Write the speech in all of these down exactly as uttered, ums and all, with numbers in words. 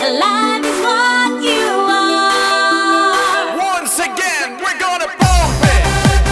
Alive is what you are. Once again, we're gonna bump it.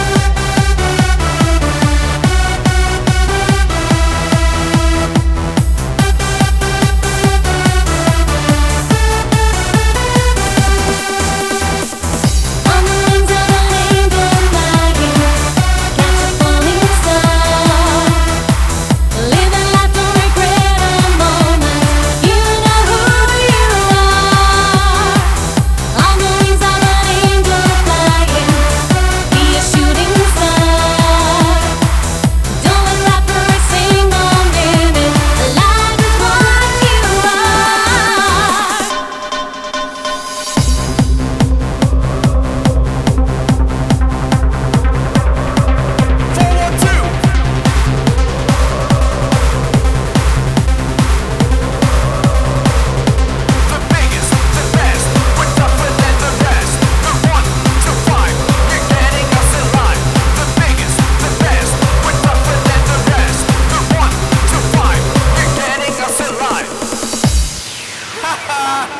On the wings of an angel flying, catch a falling star. Living life, don't regret a moment. You know who you are. On the wings of an angel flying, be a shooting star. Don't let that bird sing on living. Alive is what you are. Four, one, two. The biggest, the best, we're tougher than the rest. The one to five, you're getting us in line. The biggest, the best, we're tougher than the rest. The one to five, you're getting us in line. Ha ha!